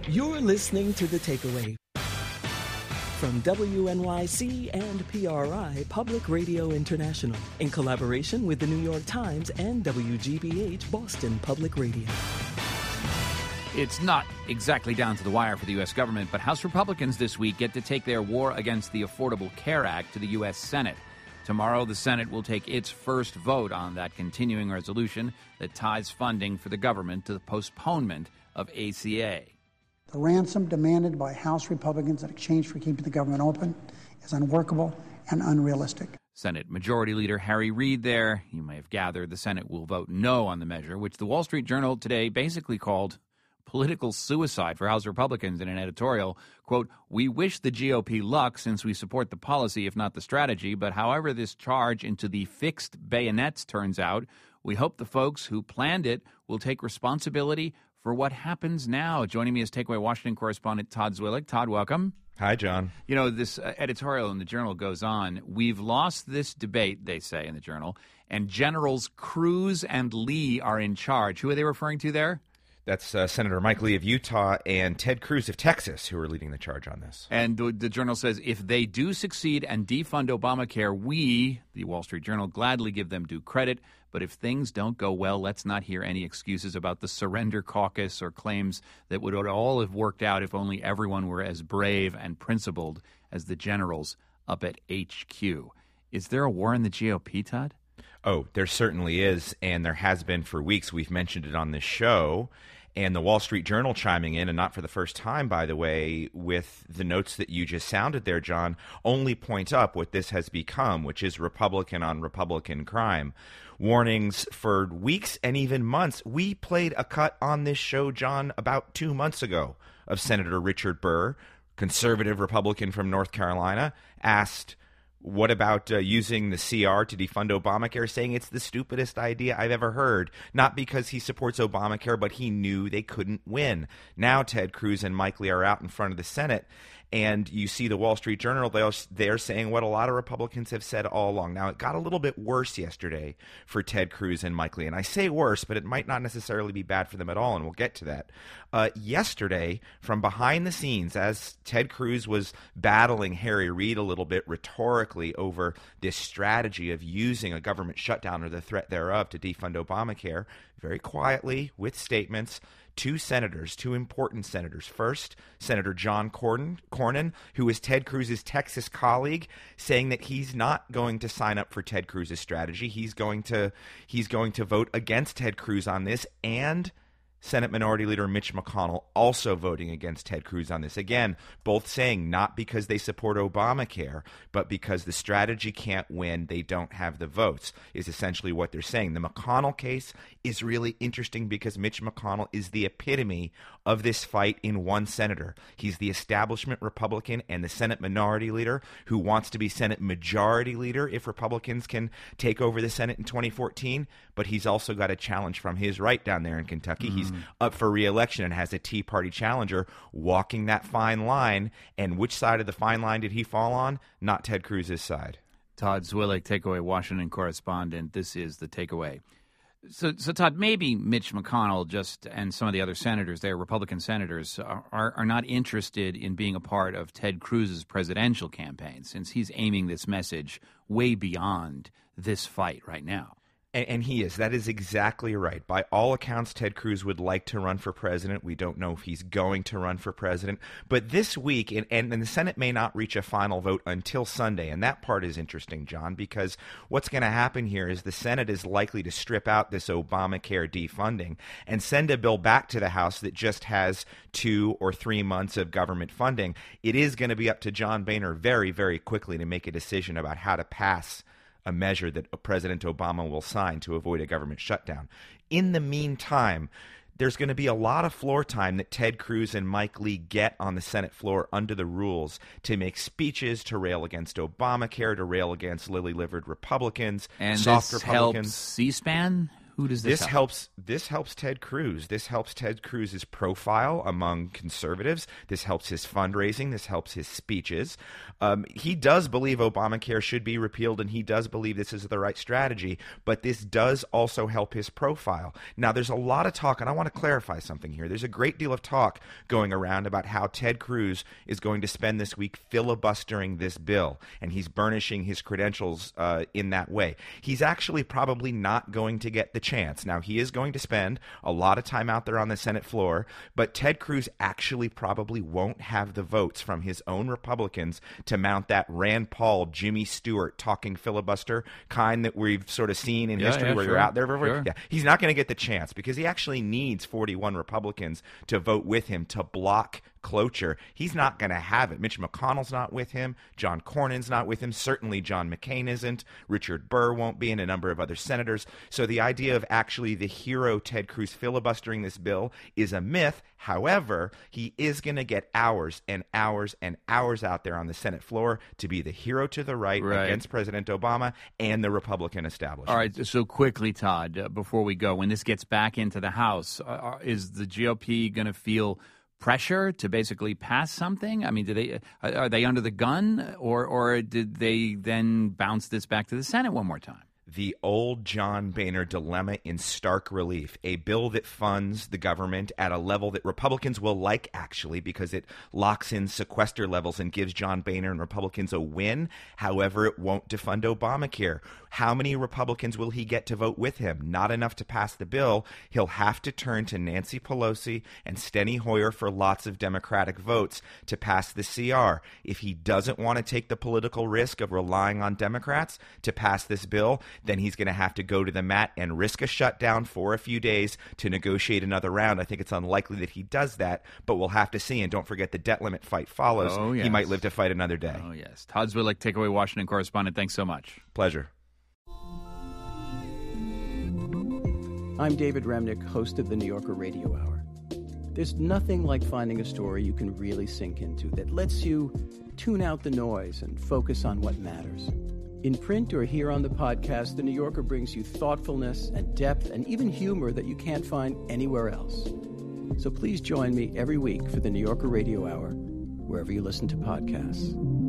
You're listening to The Takeaway from WNYC and PRI Public Radio International in collaboration with the New York Times and WGBH Boston Public Radio. It's not exactly down to the wire for the U.S. government, but House Republicans this week get to take their war against the Affordable Care Act to the U.S. Senate. Tomorrow, the Senate will take its first vote on that continuing resolution that ties funding for the government to the postponement of ACA. The ransom demanded by House Republicans in exchange for keeping the government open is unworkable and unrealistic. Senate Majority Leader Harry Reid there. You may have gathered the Senate will vote no on the measure, which the Wall Street Journal today basically called political suicide for House Republicans in an editorial. Quote, "We wish the GOP luck since we support the policy, if not the strategy, but however this charge into the fixed bayonets turns out, we hope the folks who planned it will take responsibility for what happens now." Joining me is Takeaway Washington correspondent Todd Zwillig. Todd, welcome. Hi, John. You know, this editorial in the Journal goes on. We've lost this debate, they say in the Journal, and Generals Cruz and Lee are in charge. Who are they referring to there? That's Senator Mike Lee of Utah and Ted Cruz of Texas, who are leading the charge on this. And the Journal says if they do succeed and defund Obamacare, we, the Wall Street Journal, gladly give them due credit. But if things don't go well, let's not hear any excuses about the surrender caucus or claims that would all have worked out if only everyone were as brave and principled as the generals up at HQ. Is there a war in the GOP, Todd? Oh, there certainly is, and there has been for weeks. We've mentioned it on this show. And the Wall Street Journal chiming in, and not for the first time, by the way, with the notes that you just sounded there, John, only point up what this has become, which is Republican on Republican crime. Warnings for weeks and even months. We played a cut on this show, John, about 2 months ago of Senator Richard Burr, conservative Republican from North Carolina, asked, what about using the CR to defund Obamacare, saying it's the stupidest idea I've ever heard, not because he supports Obamacare, but he knew they couldn't win. Now Ted Cruz and Mike Lee are out in front of the Senate, and you see the Wall Street Journal, they're saying what a lot of Republicans have said all along. Now, it got a little bit worse yesterday for Ted Cruz and Mike Lee, and I say worse, but it might not necessarily be bad for them at all, and we'll get to that. Yesterday, from behind the scenes, as Ted Cruz was battling Harry Reid a little bit rhetorically over this strategy of using a government shutdown or the threat thereof to defund Obamacare, very quietly, with statements, two important senators. First, Senator John Cornyn, who is Ted Cruz's Texas colleague, saying that he's not going to sign up for Ted Cruz's strategy. He's going to vote against Ted Cruz on this, and Senate Minority Leader Mitch McConnell also voting against Ted Cruz on this. Again, both saying not because they support Obamacare, but because the strategy can't win, they don't have the votes, is essentially what they're saying. The McConnell case is really interesting because Mitch McConnell is the epitome of this fight in one senator. He's the establishment Republican and the Senate Minority Leader who wants to be Senate Majority Leader if Republicans can take over the Senate in 2014, but he's also got a challenge from his right down there in Kentucky. He's up for re-election and has a Tea Party challenger walking that fine line. And which side of the fine line did he fall on? Not Ted Cruz's side. Todd Zwillig, Takeaway Washington correspondent. This is The Takeaway. So Todd, maybe Mitch McConnell and some of the other senators there, Republican senators, are not interested in being a part of Ted Cruz's presidential campaign, since he's aiming this message way beyond this fight right now. And he is. That is exactly right. By all accounts, Ted Cruz would like to run for president. We don't know if he's going to run for president. But this week, and the Senate may not reach a final vote until Sunday. And that part is interesting, John, because what's going to happen here is the Senate is likely to strip out this Obamacare defunding and send a bill back to the House that just has 2 or 3 months of government funding. It is going to be up to John Boehner very, very quickly to make a decision about how to pass a measure that President Obama will sign to avoid a government shutdown. In the meantime, there's going to be a lot of floor time that Ted Cruz and Mike Lee get on the Senate floor under the rules to make speeches, to rail against Obamacare, to rail against lily-livered Republicans, and soft this Republicans. Helps C-SPAN, Who does this help? This helps Ted Cruz. This helps Ted Cruz's profile among conservatives. This helps his fundraising. This helps his speeches. He does believe Obamacare should be repealed, and he does believe this is the right strategy, but this does also help his profile. Now, there's a lot of talk, and I want to clarify something here. There's a great deal of talk going around about how Ted Cruz is going to spend this week filibustering this bill, and he's burnishing his credentials in that way. He's actually probably not going to get the chance. Now, he is going to spend a lot of time out there on the Senate floor, but Ted Cruz actually probably won't have the votes from his own Republicans to mount that Rand Paul, Jimmy Stewart talking filibuster kind that we've sort of seen in history where you're out there. Sure. Yeah, he's not going to get the chance because he actually needs 41 Republicans to vote with him to block cloture. He's not going to have it. Mitch McConnell's not with him. John Cornyn's not with him. Certainly John McCain isn't. Richard Burr won't be, and a number of other senators. So the idea of actually the hero Ted Cruz filibustering this bill is a myth. However, he is going to get hours and hours and hours out there on the Senate floor to be the hero to the right against President Obama and the Republican establishment. All right, so quickly, Todd, before we go, when this gets back into the House, is the GOP going to feel pressure to basically pass something? I mean, are they under the gun, or did they then bounce this back to the Senate one more time? The old John Boehner dilemma in stark relief. A bill that funds the government at a level that Republicans will like, actually, because it locks in sequester levels and gives John Boehner and Republicans a win. However, it won't defund Obamacare. How many Republicans will he get to vote with him? Not enough to pass the bill. He'll have to turn to Nancy Pelosi and Steny Hoyer for lots of Democratic votes to pass the CR. If he doesn't want to take the political risk of relying on Democrats to pass this bill, then he's going to have to go to the mat and risk a shutdown for a few days to negotiate another round. I think it's unlikely that he does that, but we'll have to see. And don't forget the debt limit fight follows. Oh, yes. He might live to fight another day. Oh, yes. Todd Zwillich, Takeaway Washington correspondent. Thanks so much. Pleasure. I'm David Remnick, host of the New Yorker Radio Hour. There's nothing like finding a story you can really sink into that lets you tune out the noise and focus on what matters. In print or here on the podcast, The New Yorker brings you thoughtfulness and depth and even humor that you can't find anywhere else. So please join me every week for The New Yorker Radio Hour, wherever you listen to podcasts.